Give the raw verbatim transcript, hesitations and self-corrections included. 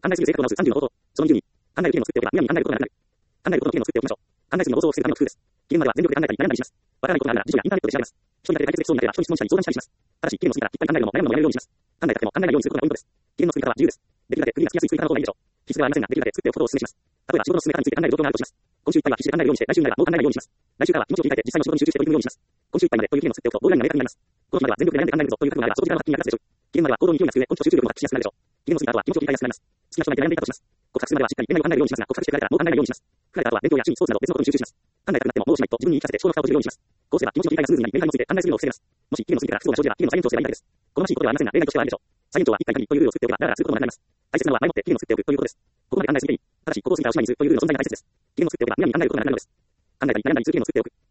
案内する正確な数さんじゅうの方法。そのにじゅうに、案内る期限を作っておけば、むやみに案内ることがなくなる。案内ることの期限を作っておきましょう。案内するの放送を防ぐための工夫です。期限までは全力で案内たり悩んだりします。わからないことがあるなら辞書やインターネットで調べます。人にだけ解決できそうになれば人に質問したり相談したりします。ただし、期限の過ぎたらきっぱり案内るのも悩むのもやめるようにします。案内だけでも案内ないようにすることがポイントです。期限の作り方は自由です。できるだけ区切りがつきやすい作り方の方がいいでしょう。必須ではありませんが、できるだけ作っておくことをお勧めします。例えば仕事の進め方について案内る状況があるとします。今週いっぱいは必死で案内るようにして、来週になればもう案内ないようにします。来週からは気持ちを切り替えて実際の仕事に集中して取り組むようにします。今週いっぱいまでという期限を作っておくと、ゴールラインが明確になります。この日までは全力で悩んで考えるぞという覚悟があれば、その時間の発揮に役立つでしょう。期限までは行動に勢いがつく上、根気と集中力も発揮しやすくなるでしょう。期限の過ぎた後は気持ちを切り替えやすくなります。好きな人がいて悩んでいたとします。告白するまではしっかり恋愛を案内るようにしますが、告白して振られたらもう案内ないようにします。振られた後は勉強や趣味、スポーツなど別のことに集中します。案内したくなってももうおしまいと自分に言い聞かせて思考の蓋を閉じるようにします。こうすれば気持ちの切り替えがスムーズになり、恋愛について案内するのを防げます。もし期限の過ぎたら不都合が生じれば期限の再延長すればいいだけです。好ましいことではありませんが、例外としてはあるでしょう。再延長はいっかい限りというルールを作っておけば、だらだらすることもなくなります。大切なのは前もって期限を作っておくということです。ここまで案内するていい。ただし、ここを過ぎたらおしまいにするというルールの存在が大切です。期限を作っておけばむやみに案内ることがなくなるのです。案内たり悩んだりする期限を作っておく。